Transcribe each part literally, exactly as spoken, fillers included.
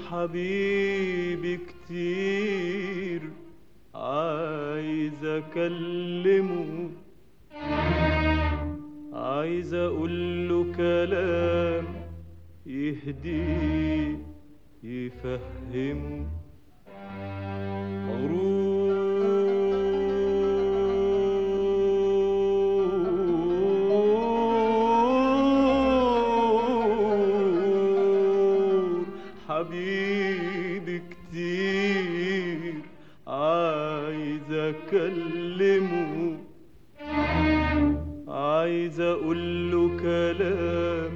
حبيبي كتير عايز اكلمه، عايز اقوله كلام يهديه يفهمه. مغرور حبيبي كتير عايز اكلمه، عايز اقوله كلام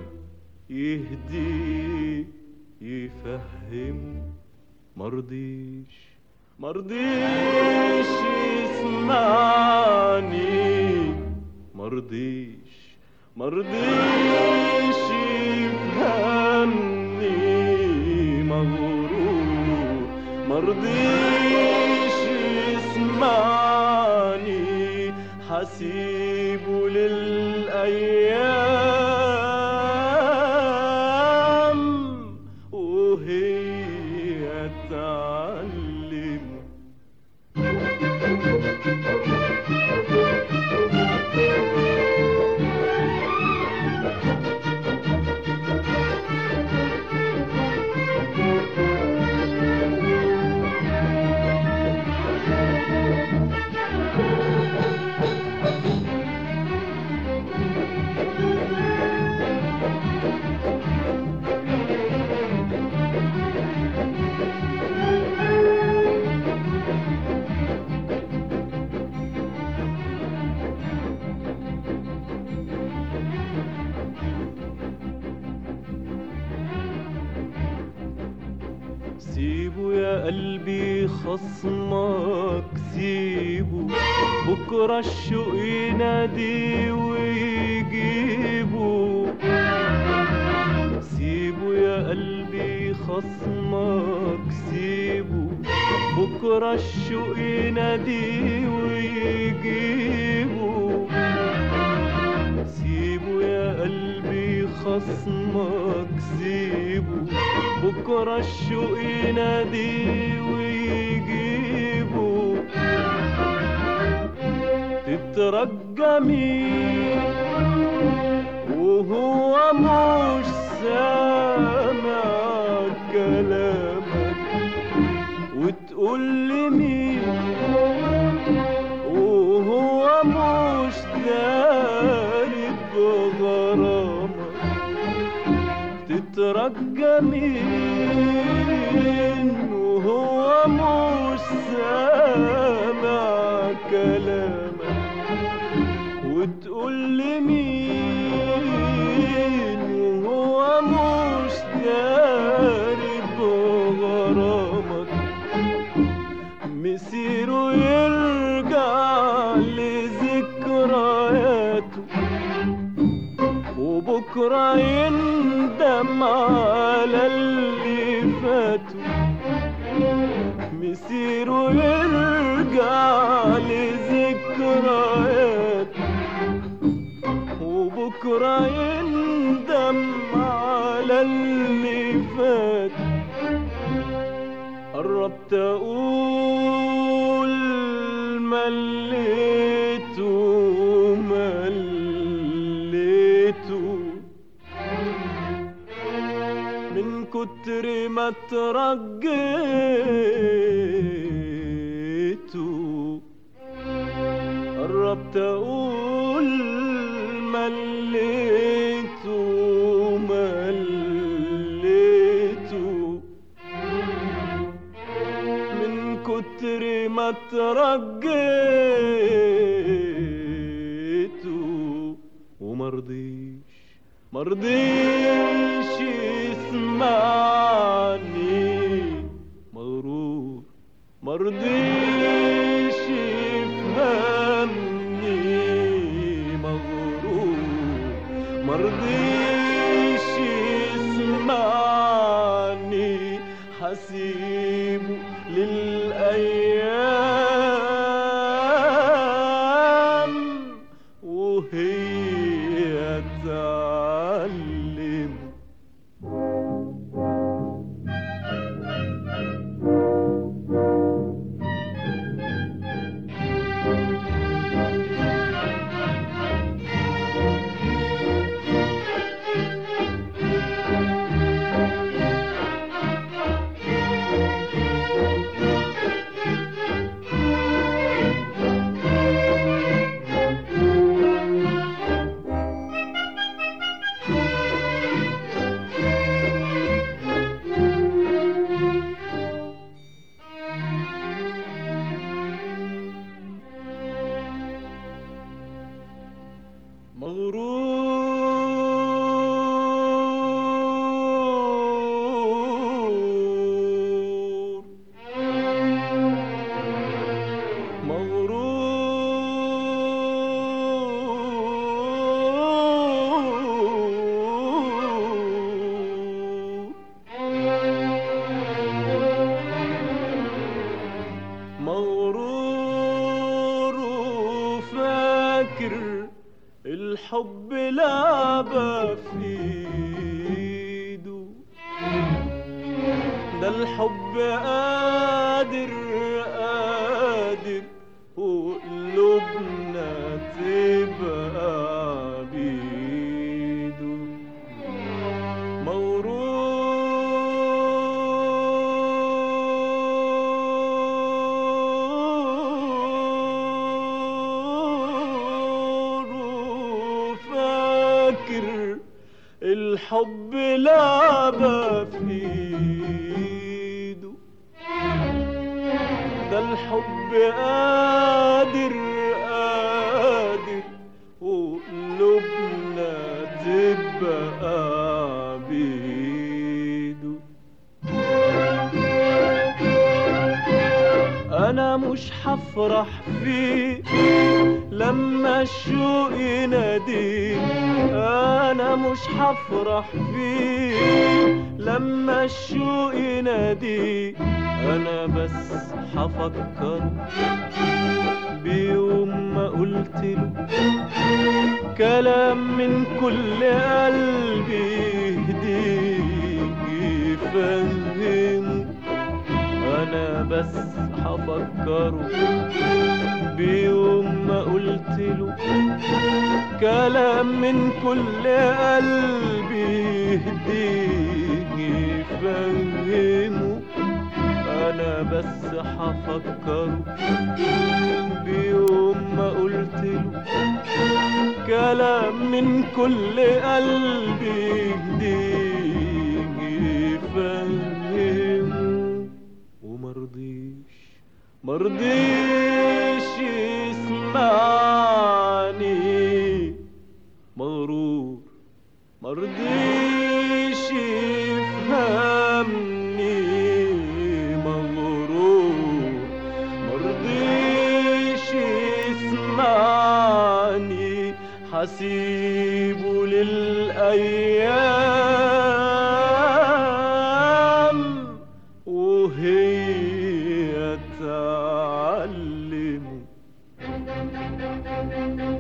يهديه يفهمه. مرضيش مرضيش يسمعني، مرضيش مرضيش يفهمني. مغرور مرضيش يسمعني، حسيبه للأيام وهي تعلم. سيبه يا قلبي خصمك، سيبه بكرة الشوق ينادي ويجيبه. سيبه يا قلبي خصمك، سيبه بكرة الشوق ينادي ويجيبه. سيبه يا قلبي خصمك، سيبه بكرة الشوق ينادي ويجيبه. تترجى مين وهو مش سامع كلامك، وتقول لي مين وهو مش داري بغرامك. تترجى مين وهو مش سامع كلامك، وتقول لي مين وهو مش داري بغرامك. مسيره يرجع لذكرياته، وبكرة يندم على اللي فاته. مسيره يرجع لذكرياته، وبكرة يندم على اللي فاته. قربت اقول مليته مليته، من كتر ما ترجيته. قربت اقول مليته مليته، من كتر ما ترجيته. ومرضيش مرضيش يسمعني. مغرور مرضيش يفهمني. مغرور مرضيش يسمعني، حسيبه للأيام وهي تعلم. الحب لعبة في ايده، ده الحب قادر قادر وقلوبنا تبقى بيده. مغرور وفاكر الحب لعبة في ايده، ده الحب قادر قادر وقلوبنا تبقى بيده. انا مش هفرح فيه لما الشوق يناديه، انا مش هفرح فيه لما الشوق يناديه، انا بس هفكر بيوم ما قلتله كلام من كل قلبي يهديه يفهمه. انا بس هفكره بيوم ما قلتله كلام من كل قلبي يهديه يفهمه. انا بس هفكره بيوم ما قلتله كلام من كل قلبي يهديه يفهمه. ومرضيش مرضيش يسمعني مغرور، مرضيش يفهمني مغرور، مرضيش يسمعني حسيبه للأيام وهي تعلمه.